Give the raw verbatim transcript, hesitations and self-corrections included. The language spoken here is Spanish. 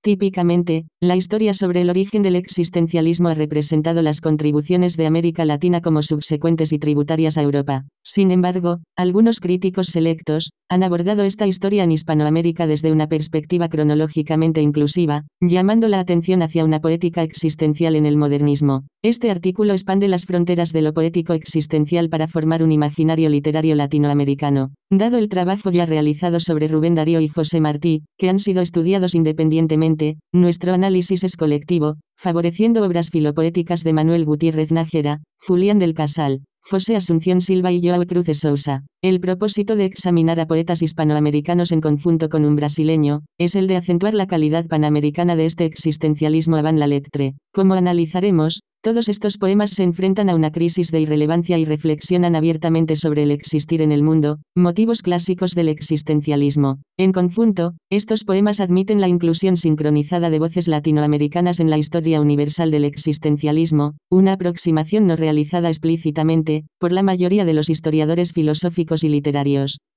Típicamente, la historia sobre el origen del existencialismo ha representado las contribuciones de América Latina como subsecuentes y tributarias a Europa. Sin embargo, algunos críticos selectos han abordado esta historia en Hispanoamérica desde una perspectiva cronológicamente inclusiva, llamando la atención hacia una poética existencial en el modernismo. Este artículo expande las fronteras de lo poético existencial para formar un imaginario literario latinoamericano. Dado el trabajo ya realizado sobre Rubén Darío y José Martí, que han sido estudiados independientemente, nuestro análisis es colectivo, favoreciendo obras filopoéticas de Manuel Gutiérrez Nájera, Julián del Casal, José Asunción Silva y João Cruz de Sousa. El propósito de examinar a poetas hispanoamericanos en conjunto con un brasileño, es el de acentuar la calidad panamericana de este existencialismo avant la lettre. Como analizaremos, todos estos poemas se enfrentan a una crisis de irrelevancia y reflexionan abiertamente sobre el existir en el mundo, motivos clásicos del existencialismo. En conjunto, estos poemas admiten la inclusión sincronizada de voces latinoamericanas en la historia universal del existencialismo, una aproximación no realizada explícitamente, por la mayoría de los historiadores filosóficos y literarios.